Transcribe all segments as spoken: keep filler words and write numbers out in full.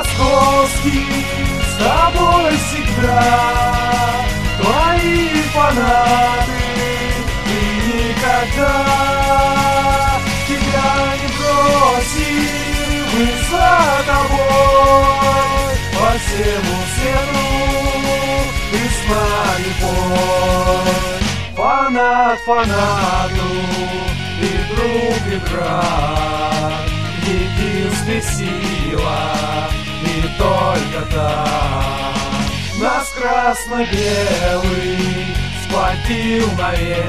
московский с тобой всегда. Твои фанаты, и никогда тебя не бросим, мы за тобой по всему свету, ты с нами пой. Фанат фанату и друг и брат, единственная сила и только так. Нас красно-белый схватил навек,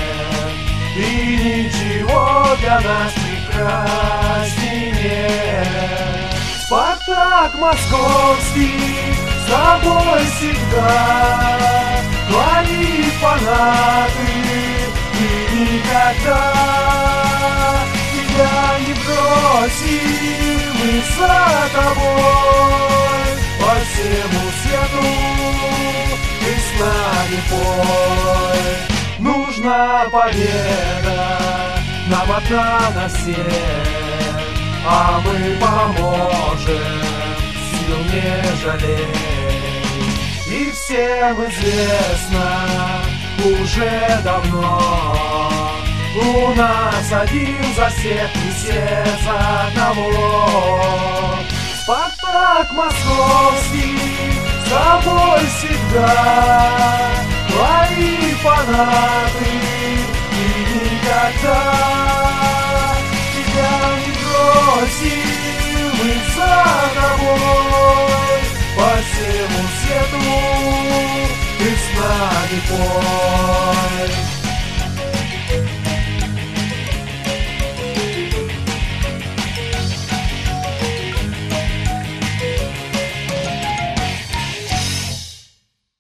и ничего для нас прекрасней нет. Спартак московский с тобой всегда, твои фанаты, и никогда тебя не бросим, мы за тобой по всему свету, ты с нами пой. Нужна победа, нам одна на всех, а мы поможем, сил не жалей. И всем известно уже давно, у нас один за всех и все за одного. Спартак московский с тобой всегда, твои фанаты, и никогда тебя не бросим, мы за тобой по всему свету, ты с нами пой.